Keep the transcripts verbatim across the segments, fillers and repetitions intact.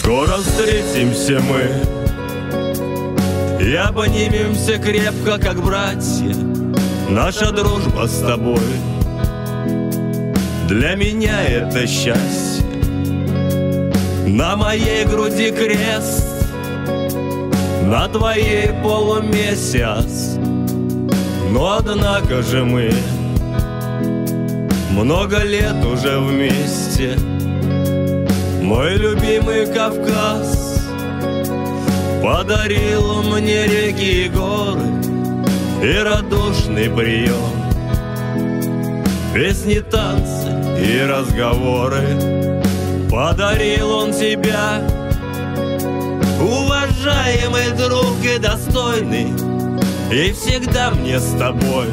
Скоро встретимся мы и обнимемся крепко, как братья. Наша дружба с тобой для меня это счастье. На моей груди крест, на твоей полумесяц. Но однако же мы много лет уже вместе. Мой любимый Кавказ подарил мне реки и горы и радушный прием, песни, танцы и разговоры. Подарил он тебя, уважаемый друг и достойный, и всегда мне с тобой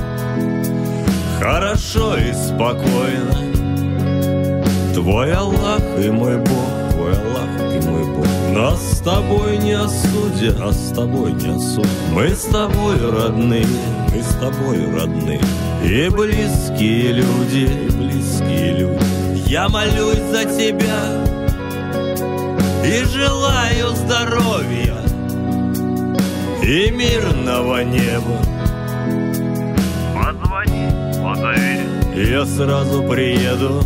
хорошо и спокойно. Твой Аллах и мой Бог, твой Аллах и мой Бог нас с тобой не осудят, а с тобой не осудят. Мы с тобой родные, мы с тобой родные, и близкие люди, и близкие люди. Я молюсь за тебя и желаю здоровья и мирного неба. Позвони, позови, я сразу приеду.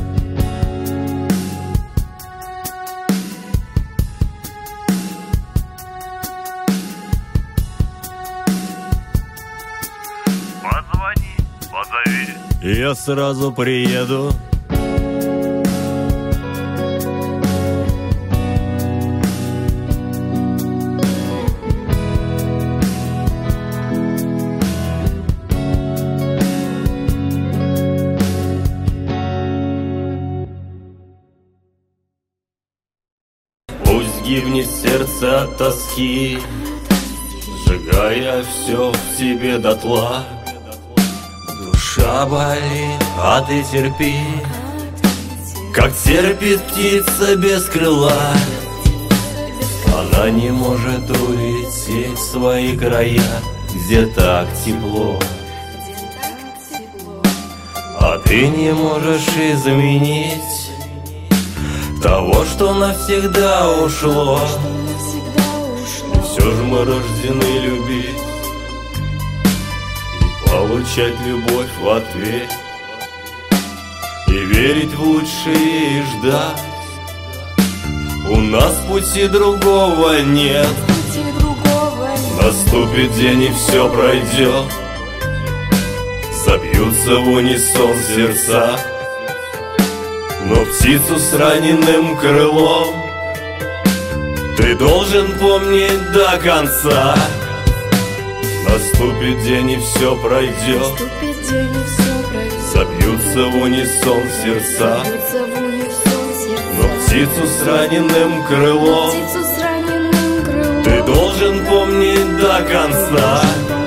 Позвони, позови, я сразу приеду. Пусть гибнет сердце от тоски, сжигая все в себе дотла. Душа болит, а ты терпи, как терпит птица без крыла. Она не может улететь в свои края, где так тепло. А ты не можешь изменить того, что навсегда ушло. И все же мы рождены любить и получать любовь в ответ, и верить в лучшее и ждать. У нас пути другого нет. Наступит день и все пройдет, забьются в унисон сердца. Но птицу с раненым крылом ты должен помнить до конца. Наступит день и все пройдет, забьются в унисон сердца. Но птицу с раненым крылом ты должен помнить до конца.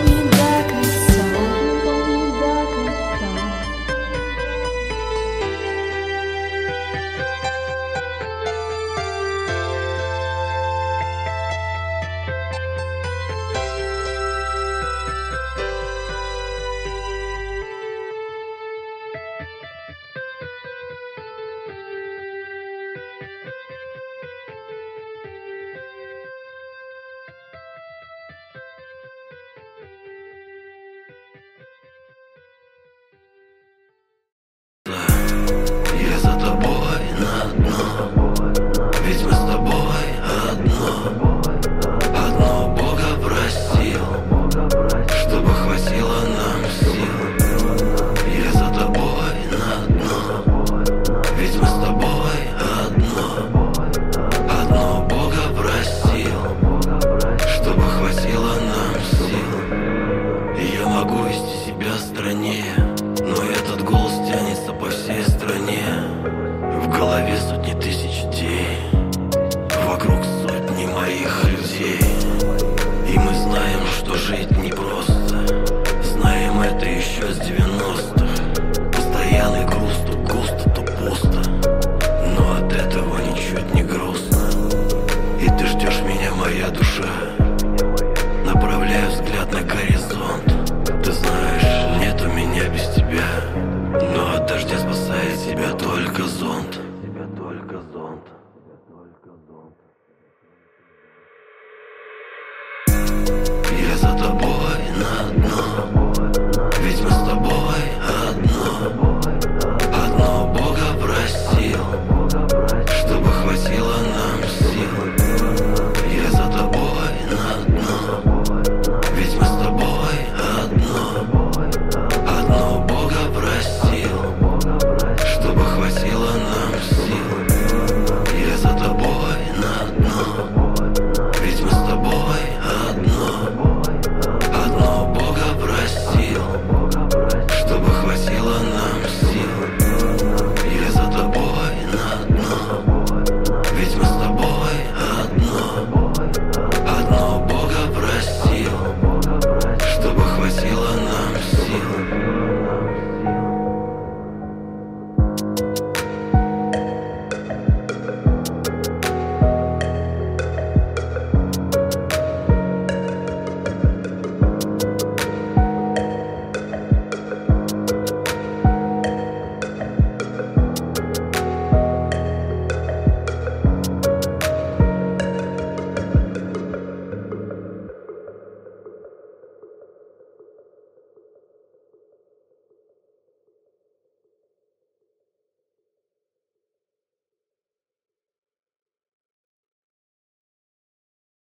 Я за тобой на дно, ведь мы с тобой одно. Одно Бога просил, чтобы хватило нам сил. Я за тобой на дно, ведь мы с тобой одно. Одно Бога просил, чтобы хватило нам сил. И я могу вести себя страннее, но этот голос тянется по всей стране. В голове сотни тысяч идей, вокруг сотни моих людей. И мы знаем, что жить непросто, знаем это еще с девяностых. Постоянный груз, то густо, то пусто, но от этого ничуть не грустно. И ты ждешь меня, моя душа, направляю взгляд на горизонт. Ты знаешь, нет у меня без тебя, но от дождя спасает тебя только зонт. Тебя только зонт. Тебя только зонт.